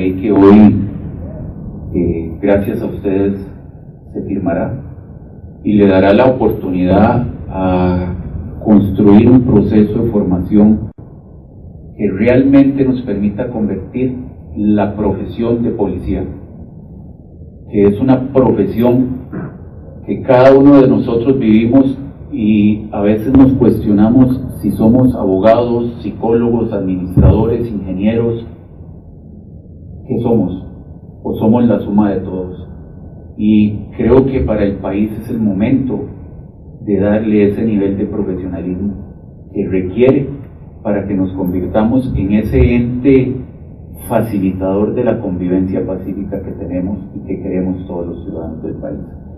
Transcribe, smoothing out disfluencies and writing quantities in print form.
ley que hoy, gracias a ustedes, se firmará y le dará la oportunidad a construir un proceso de formación que realmente nos permita convertir la profesión de policía, que es una profesión que cada uno de nosotros vivimos y a veces nos cuestionamos si somos abogados, psicólogos, administradores, ingenieros, ¿qué somos? ¿O somos la suma de todos? Y creo que para el país es el momento de darle ese nivel de profesionalismo que requiere para que nos convirtamos en ese ente facilitador de la convivencia pacífica que tenemos y que queremos todos los ciudadanos del país.